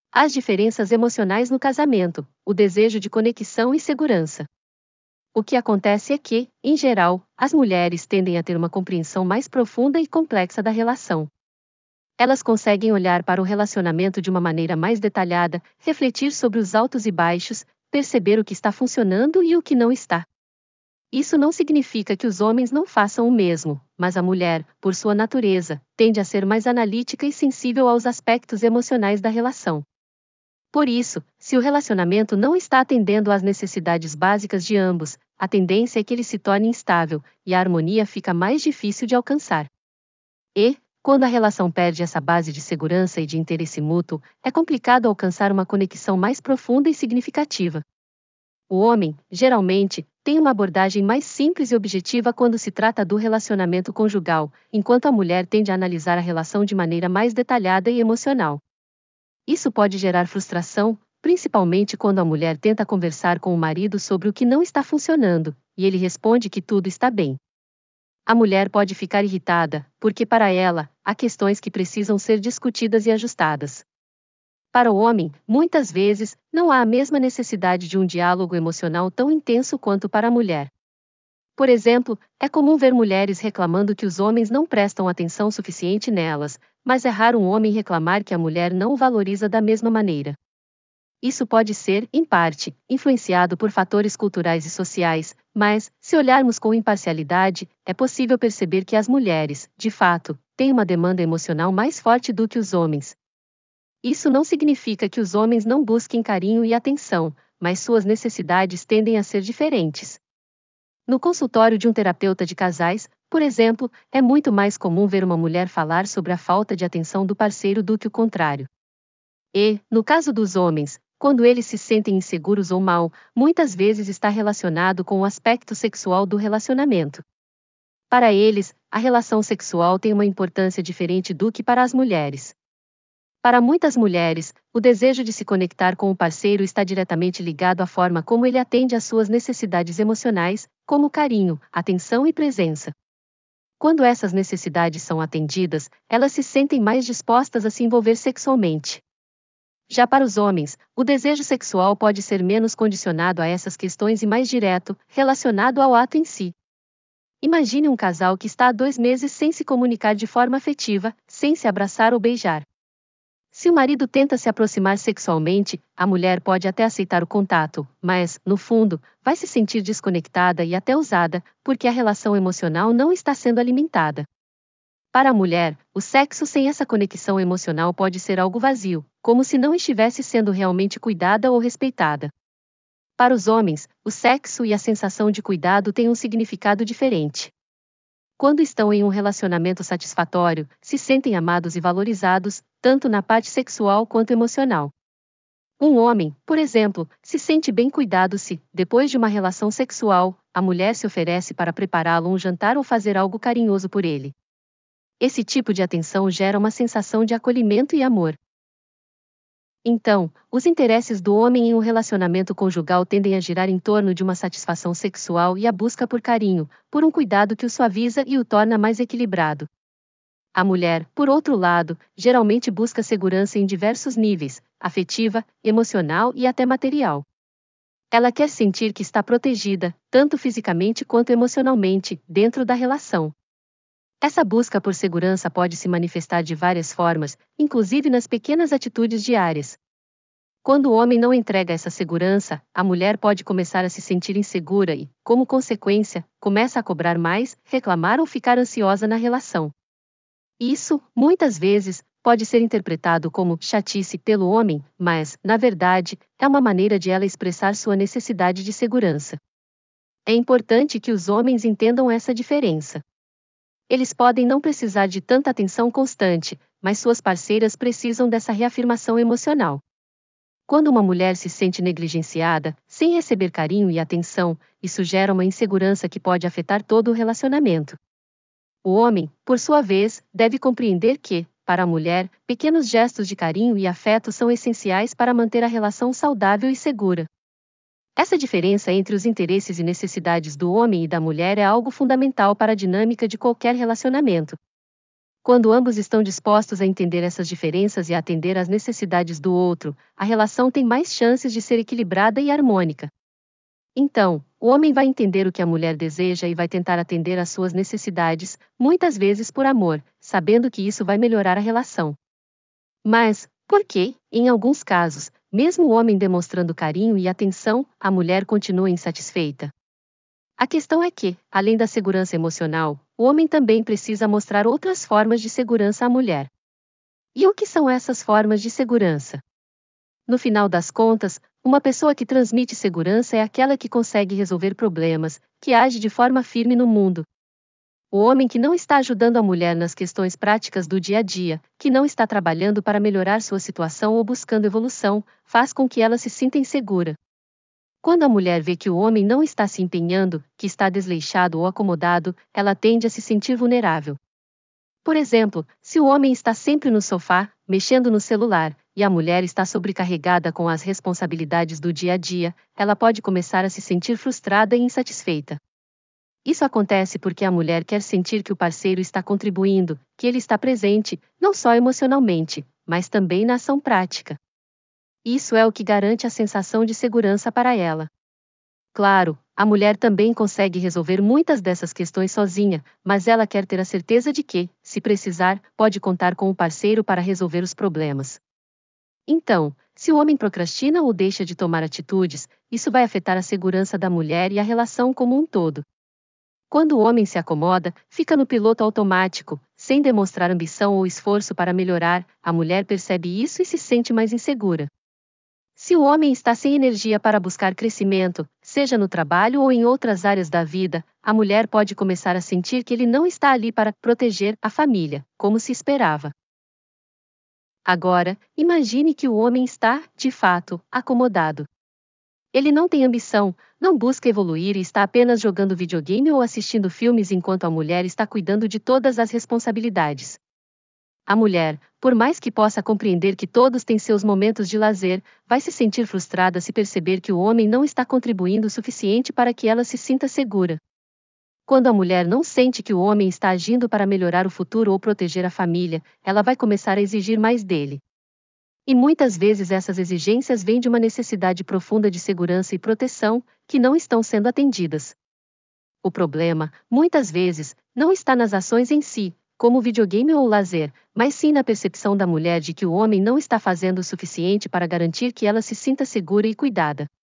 As diferenças emocionais no casamento, o desejo de conexão e segurança. O que acontece é que, em geral, as mulheres tendem a ter uma compreensão mais profunda e complexa da relação. Elas conseguem olhar para o relacionamento de uma maneira mais detalhada, refletir sobre os altos e baixos, perceber o que está funcionando e o que não está. Isso não significa que os homens não façam o mesmo, mas a mulher, por sua natureza, tende a ser mais analítica e sensível aos aspectos emocionais da relação. Por isso, se o relacionamento não está atendendo às necessidades básicas de ambos, a tendência é que ele se torne instável, e a harmonia fica mais difícil de alcançar. E, quando a relação perde essa base de segurança e de interesse mútuo, é complicado alcançar uma conexão mais profunda e significativa. O homem, geralmente, tem uma abordagem mais simples e objetiva quando se trata do relacionamento conjugal, enquanto a mulher tende a analisar a relação de maneira mais detalhada e emocional. Isso pode gerar frustração, principalmente quando a mulher tenta conversar com o marido sobre o que não está funcionando, e ele responde que tudo está bem. A mulher pode ficar irritada, porque para ela, há questões que precisam ser discutidas e ajustadas. Para o homem, muitas vezes, não há a mesma necessidade de um diálogo emocional tão intenso quanto para a mulher. Por exemplo, é comum ver mulheres reclamando que os homens não prestam atenção suficiente nelas, mas é raro um homem reclamar que a mulher não o valoriza da mesma maneira. Isso pode ser, em parte, influenciado por fatores culturais e sociais, mas, se olharmos com imparcialidade, é possível perceber que as mulheres, de fato, têm uma demanda emocional mais forte do que os homens. Isso não significa que os homens não busquem carinho e atenção, mas suas necessidades tendem a ser diferentes. No consultório de um terapeuta de casais, por exemplo, é muito mais comum ver uma mulher falar sobre a falta de atenção do parceiro do que o contrário. E, no caso dos homens, quando eles se sentem inseguros ou mal, muitas vezes está relacionado com o aspecto sexual do relacionamento. Para eles, a relação sexual tem uma importância diferente do que para as mulheres. Para muitas mulheres, o desejo de se conectar com o parceiro está diretamente ligado à forma como ele atende às suas necessidades emocionais, como carinho, atenção e presença. Quando essas necessidades são atendidas, elas se sentem mais dispostas a se envolver sexualmente. Já para os homens, o desejo sexual pode ser menos condicionado a essas questões e mais direto, relacionado ao ato em si. Imagine um casal que está há 2 meses sem se comunicar de forma afetiva, sem se abraçar ou beijar. Se o marido tenta se aproximar sexualmente, a mulher pode até aceitar o contato, mas, no fundo, vai se sentir desconectada e até usada, porque a relação emocional não está sendo alimentada. Para a mulher, o sexo sem essa conexão emocional pode ser algo vazio, como se não estivesse sendo realmente cuidada ou respeitada. Para os homens, o sexo e a sensação de cuidado têm um significado diferente. Quando estão em um relacionamento satisfatório, se sentem amados e valorizados, tanto na parte sexual quanto emocional. Um homem, por exemplo, se sente bem cuidado se, depois de uma relação sexual, a mulher se oferece para prepará-lo um jantar ou fazer algo carinhoso por ele. Esse tipo de atenção gera uma sensação de acolhimento e amor. Então, os interesses do homem em um relacionamento conjugal tendem a girar em torno de uma satisfação sexual e a busca por carinho, por um cuidado que o suaviza e o torna mais equilibrado. A mulher, por outro lado, geralmente busca segurança em diversos níveis, afetiva, emocional e até material. Ela quer sentir que está protegida, tanto fisicamente quanto emocionalmente, dentro da relação. Essa busca por segurança pode se manifestar de várias formas, inclusive nas pequenas atitudes diárias. Quando o homem não entrega essa segurança, a mulher pode começar a se sentir insegura e, como consequência, começa a cobrar mais, reclamar ou ficar ansiosa na relação. Isso, muitas vezes, pode ser interpretado como chatice pelo homem, mas, na verdade, é uma maneira de ela expressar sua necessidade de segurança. É importante que os homens entendam essa diferença. Eles podem não precisar de tanta atenção constante, mas suas parceiras precisam dessa reafirmação emocional. Quando uma mulher se sente negligenciada, sem receber carinho e atenção, isso gera uma insegurança que pode afetar todo o relacionamento. O homem, por sua vez, deve compreender que, para a mulher, pequenos gestos de carinho e afeto são essenciais para manter a relação saudável e segura. Essa diferença entre os interesses e necessidades do homem e da mulher é algo fundamental para a dinâmica de qualquer relacionamento. Quando ambos estão dispostos a entender essas diferenças e a atender às necessidades do outro, a relação tem mais chances de ser equilibrada e harmônica. Então, o homem vai entender o que a mulher deseja e vai tentar atender às suas necessidades, muitas vezes por amor, sabendo que isso vai melhorar a relação. Mas, por que, em alguns casos, mesmo o homem demonstrando carinho e atenção, a mulher continua insatisfeita? A questão é que, além da segurança emocional, o homem também precisa mostrar outras formas de segurança à mulher. E o que são essas formas de segurança? No final das contas, uma pessoa que transmite segurança é aquela que consegue resolver problemas, que age de forma firme no mundo. O homem que não está ajudando a mulher nas questões práticas do dia a dia, que não está trabalhando para melhorar sua situação ou buscando evolução, faz com que ela se sinta insegura. Quando a mulher vê que o homem não está se empenhando, que está desleixado ou acomodado, ela tende a se sentir vulnerável. Por exemplo, se o homem está sempre no sofá, mexendo no celular, e a mulher está sobrecarregada com as responsabilidades do dia a dia, ela pode começar a se sentir frustrada e insatisfeita. Isso acontece porque a mulher quer sentir que o parceiro está contribuindo, que ele está presente, não só emocionalmente, mas também na ação prática. Isso é o que garante a sensação de segurança para ela. Claro, a mulher também consegue resolver muitas dessas questões sozinha, mas ela quer ter a certeza de que, se precisar, pode contar com o parceiro para resolver os problemas. Então, se o homem procrastina ou deixa de tomar atitudes, isso vai afetar a segurança da mulher e a relação como um todo. Quando o homem se acomoda, fica no piloto automático, sem demonstrar ambição ou esforço para melhorar, a mulher percebe isso e se sente mais insegura. Se o homem está sem energia para buscar crescimento, seja no trabalho ou em outras áreas da vida, a mulher pode começar a sentir que ele não está ali para proteger a família, como se esperava. Agora, imagine que o homem está, de fato, acomodado. Ele não tem ambição, não busca evoluir e está apenas jogando videogame ou assistindo filmes enquanto a mulher está cuidando de todas as responsabilidades. A mulher, por mais que possa compreender que todos têm seus momentos de lazer, vai se sentir frustrada se perceber que o homem não está contribuindo o suficiente para que ela se sinta segura. Quando a mulher não sente que o homem está agindo para melhorar o futuro ou proteger a família, ela vai começar a exigir mais dele. E muitas vezes essas exigências vêm de uma necessidade profunda de segurança e proteção, que não estão sendo atendidas. O problema, muitas vezes, não está nas ações em si, como videogame ou lazer, mas sim na percepção da mulher de que o homem não está fazendo o suficiente para garantir que ela se sinta segura e cuidada.